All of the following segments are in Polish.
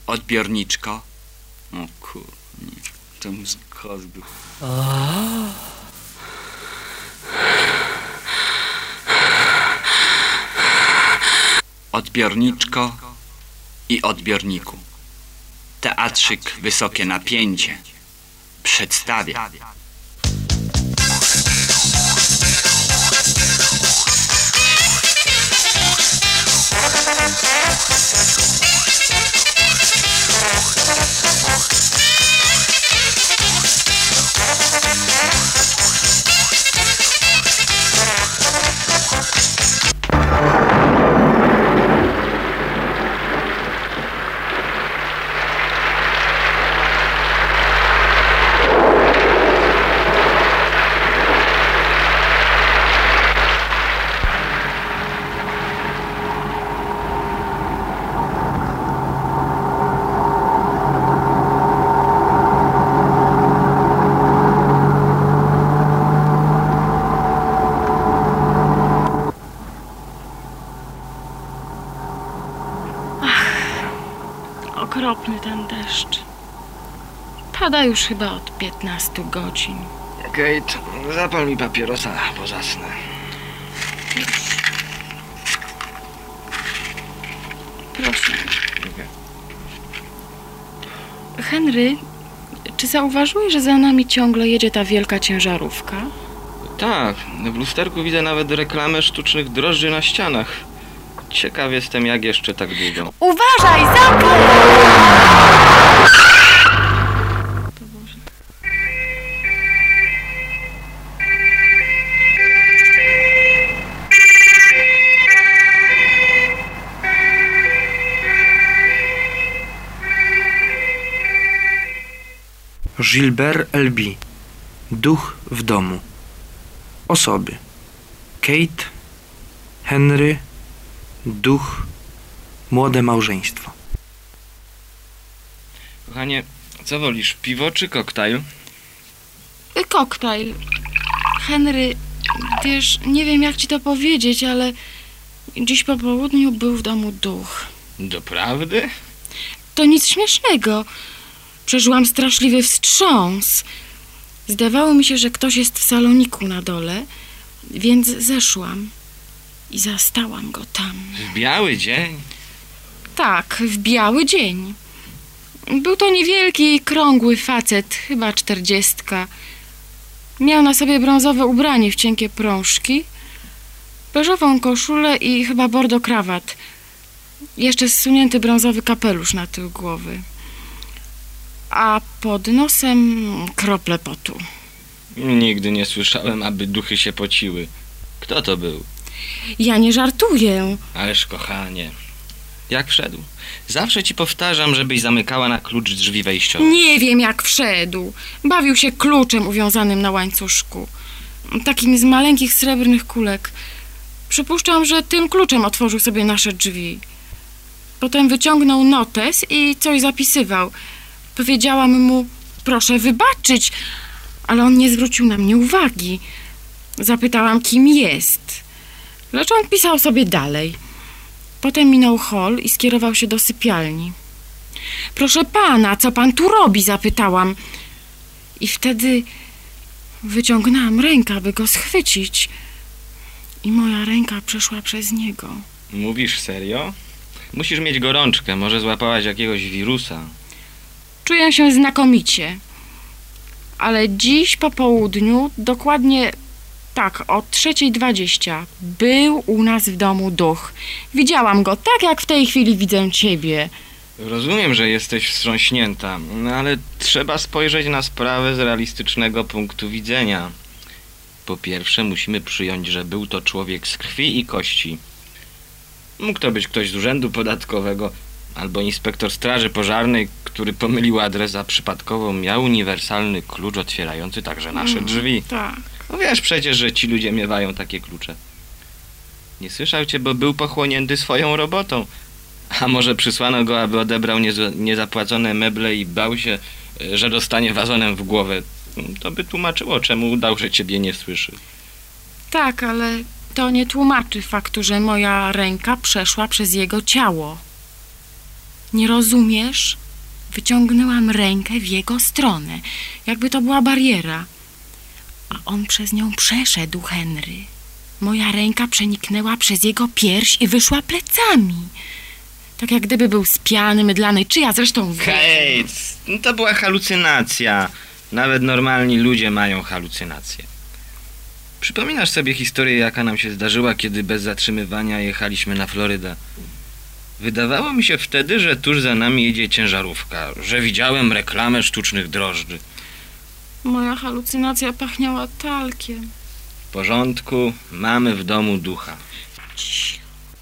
Odbiorniczko. O kur... nie. Ten zgazdy. Odbiorniczko i odbiorniku. Teatrzyk Wysokie Napięcie przedstawia. Okropny ten deszcz. Pada już chyba od 15 godzin. Kate, zapal mi papierosa, bo zasnę. Proszę. Henry, czy zauważyłeś, że za nami ciągle jedzie ta wielka ciężarówka? Tak, w lusterku widzę nawet reklamę sztucznych drożdży na ścianach. Ciekaw jestem, jak jeszcze tak długo. Uważaj, zaklep! Gilbert L.B. Duch w domu. Osoby: Kate, Henry, duch, młode małżeństwo. Kochanie, co wolisz, piwo czy koktajl? Koktajl. Henry, wiesz, nie wiem jak ci to powiedzieć, ale dziś po południu był w domu duch. Doprawdy? To nic śmiesznego. Przeżyłam straszliwy wstrząs. Zdawało mi się, że ktoś jest w saloniku na dole, więc zeszłam i zastałam go tam. W biały dzień? Tak, w biały dzień. Był to niewielki, krągły facet, chyba 40. Miał na sobie brązowe ubranie w cienkie prążki, beżową koszulę i chyba bordo krawat. Jeszcze zsunięty brązowy kapelusz na tył głowy. A pod nosem krople potu. Nigdy nie słyszałem, aby duchy się pociły. Kto to był? Ja nie żartuję. Ależ kochanie, jak wszedł? Zawsze ci powtarzam, żebyś zamykała na klucz drzwi wejściowe. Nie wiem jak wszedł. Bawił się kluczem uwiązanym na łańcuszku. Takim z maleńkich srebrnych kulek. Przypuszczam, że tym kluczem otworzył sobie nasze drzwi. Potem wyciągnął notes i coś zapisywał. Powiedziałam mu: proszę wybaczyć, ale on nie zwrócił na mnie uwagi. Zapytałam, kim jest, lecz on pisał sobie dalej. Potem minął hol i skierował się do sypialni. Proszę pana, co pan tu robi? Zapytałam. I wtedy wyciągnęłam rękę, aby go schwycić. I moja ręka przeszła przez niego. Mówisz serio? Musisz mieć gorączkę, może złapałaś jakiegoś wirusa. Czuję się znakomicie. Ale dziś po południu, dokładnie tak, o 3:20 był u nas w domu duch. Widziałam go tak, jak w tej chwili widzę ciebie. Rozumiem, że jesteś wstrząśnięta, ale trzeba spojrzeć na sprawę z realistycznego punktu widzenia. Po pierwsze, musimy przyjąć, że był to człowiek z krwi i kości. Mógł to być ktoś z urzędu podatkowego albo inspektor straży pożarnej, który pomylił adres, a przypadkowo miał uniwersalny klucz otwierający także nasze drzwi. Tak. No wiesz przecież, że ci ludzie miewają takie klucze. Nie słyszał cię, bo był pochłonięty swoją robotą. A może przysłano go, aby odebrał niezapłacone meble i bał się, że dostanie wazonem w głowę. To by tłumaczyło, czemu udał, że ciebie nie słyszy. Tak, ale to nie tłumaczy faktu, że moja ręka przeszła przez jego ciało. Nie rozumiesz? Wyciągnęłam rękę w jego stronę, jakby to była bariera. A on przez nią przeszedł, Henry. Moja ręka przeniknęła przez jego pierś i wyszła plecami. Tak jak gdyby był z piany mydlanej, czy ja zresztą wiem. Kate, no to była halucynacja. Nawet normalni ludzie mają halucynacje. Przypominasz sobie historię, jaka nam się zdarzyła, kiedy bez zatrzymywania jechaliśmy na Florydę? Wydawało mi się wtedy, że tuż za nami jedzie ciężarówka, że widziałem reklamę sztucznych drożdży. Moja halucynacja pachniała talkiem. W porządku, mamy w domu ducha. Cicho.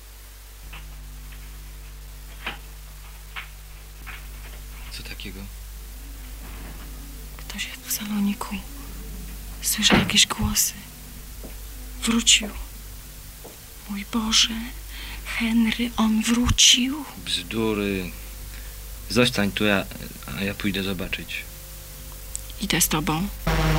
Co takiego? Ktoś jest w saloniku. Słyszę jakieś głosy. Wrócił. Mój Boże, Henry, on wrócił. Bzdury. Zostań tu, a ja pójdę zobaczyć. Idę z tobą.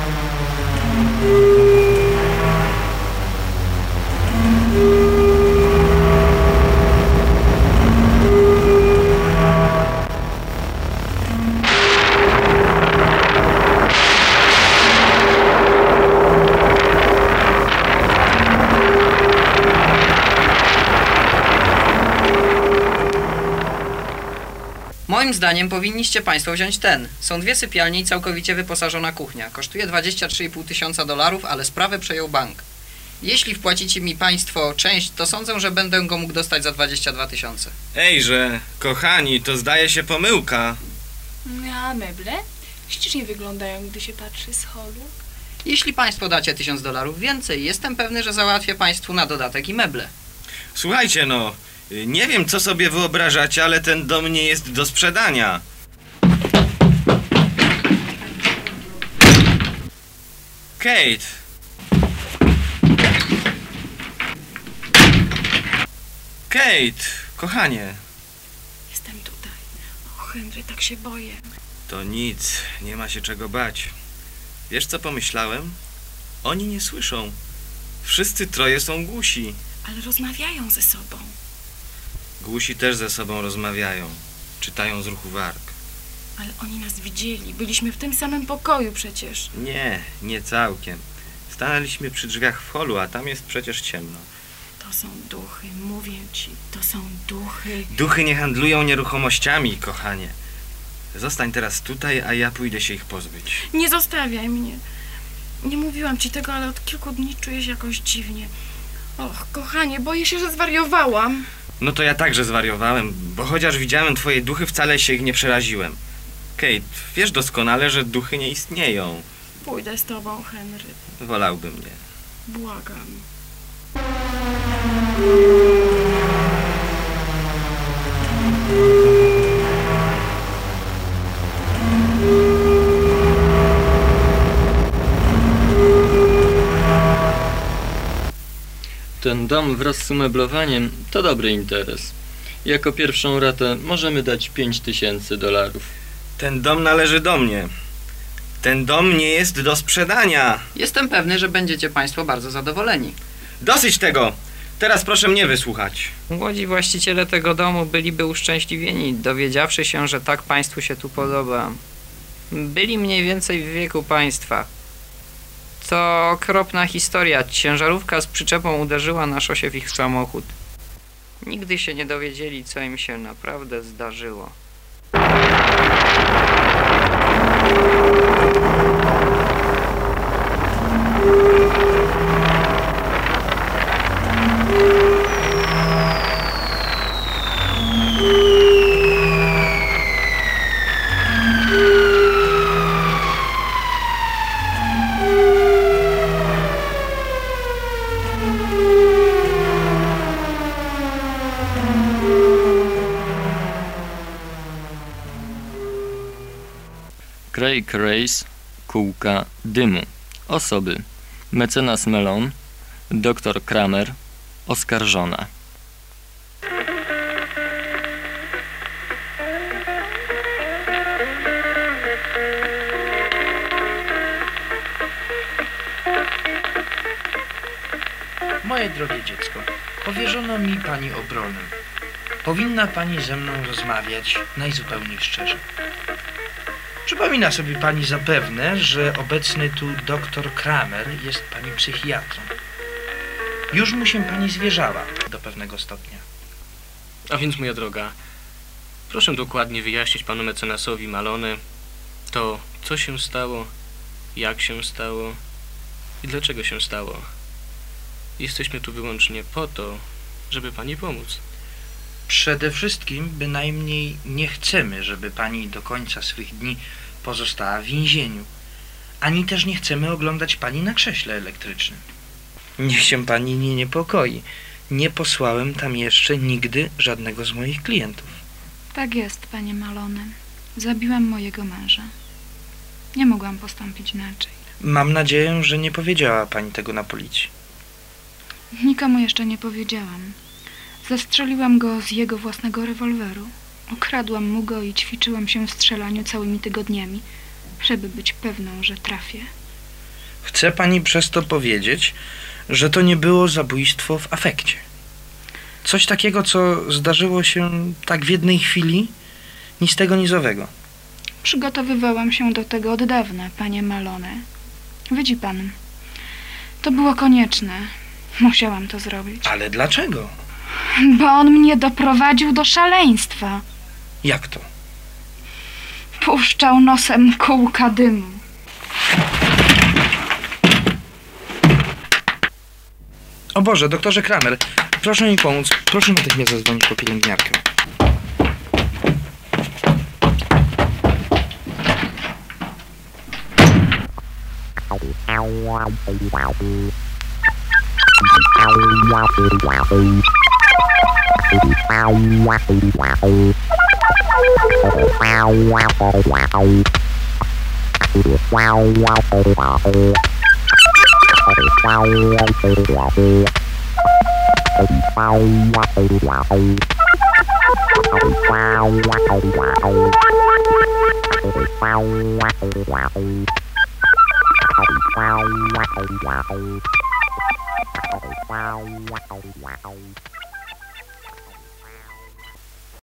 Moim zdaniem powinniście Państwo wziąć ten. Są 2 sypialnie i całkowicie wyposażona kuchnia. Kosztuje $23,5 tysiąca, ale sprawę przejął bank. Jeśli wpłacicie mi Państwo część, to sądzę, że będę go mógł dostać za 22 tysiące. Ejże, kochani, to zdaje się pomyłka. A meble? Ślicznie wyglądają, gdy się patrzy z holu. Jeśli Państwo dacie $1000 więcej, jestem pewny, że załatwię Państwu na dodatek i meble. Słuchajcie, no, nie wiem, co sobie wyobrażacie, ale ten dom nie jest do sprzedania. Kate! Kate, kochanie. Jestem tutaj. O, Henry, tak się boję. To nic, nie ma się czego bać. Wiesz, co pomyślałem? Oni nie słyszą. Wszyscy troje są głusi. Ale rozmawiają ze sobą. Głusi też ze sobą rozmawiają. Czytają z ruchu warg. Ale oni nas widzieli. Byliśmy w tym samym pokoju przecież. Nie całkiem. Stanęliśmy przy drzwiach w holu, a tam jest przecież ciemno. To są duchy, mówię ci. To są duchy. Duchy nie handlują nieruchomościami, kochanie. Zostań teraz tutaj, a ja pójdę się ich pozbyć. Nie zostawiaj mnie. Nie mówiłam ci tego, ale od kilku dni czuję się jakoś dziwnie. Och, kochanie, boję się, że zwariowałam. No to ja także zwariowałem, bo chociaż widziałem twoje duchy, wcale się ich nie przeraziłem. Kate, wiesz doskonale, że duchy nie istnieją. Pójdę z tobą, Henry. Wolałbym nie. Błagam. Ten dom wraz z umeblowaniem to dobry interes. Jako pierwszą ratę możemy dać $5000. Ten dom należy do mnie. Ten dom nie jest do sprzedania. Jestem pewny, że będziecie Państwo bardzo zadowoleni. Dosyć tego! Teraz proszę mnie wysłuchać. Młodzi właściciele tego domu byliby uszczęśliwieni, dowiedziawszy się, że tak Państwu się tu podoba. Byli mniej więcej w wieku Państwa. To okropna historia. Ciężarówka z przyczepą uderzyła na szosie w ich samochód. Nigdy się nie dowiedzieli, co im się naprawdę zdarzyło. Craig Race, kółka dymu. Osoby: mecenas Melon, dr Kramer, oskarżona. Moje drogie dziecko, powierzono mi pani obronę. Powinna pani ze mną rozmawiać najzupełniej szczerze. Przypomina sobie pani zapewne, że obecny tu doktor Kramer jest pani psychiatrą. Już mu się pani zwierzała do pewnego stopnia. A więc, moja droga, proszę dokładnie wyjaśnić panu mecenasowi Malone to, co się stało, jak się stało i dlaczego się stało. Jesteśmy tu wyłącznie po to, żeby pani pomóc. Przede wszystkim bynajmniej nie chcemy, żeby pani do końca swych dni pozostała w więzieniu. Ani też nie chcemy oglądać pani na krześle elektrycznym. Niech się pani nie niepokoi. Nie posłałem tam jeszcze nigdy żadnego z moich klientów. Tak jest, panie Malone. Zabiłam mojego męża. Nie mogłam postąpić inaczej. Mam nadzieję, że nie powiedziała pani tego na policji. Nikomu jeszcze nie powiedziałam. Zastrzeliłam go z jego własnego rewolweru. Ukradłam mu go i ćwiczyłam się w strzelaniu całymi tygodniami, żeby być pewną, że trafię. Chce pani przez to powiedzieć, że to nie było zabójstwo w afekcie? Coś takiego, co zdarzyło się tak w jednej chwili, ni z tego, ni z owego. Przygotowywałam się do tego od dawna, panie Malone. Widzi pan, to było konieczne. Musiałam to zrobić. Ale dlaczego? Bo on mnie doprowadził do szaleństwa. Jak to? Puszczał nosem kółka dymu. O Boże, doktorze Kramer, proszę mi pomóc. Proszę natychmiast zadzwonić po pielęgniarkę. Wow.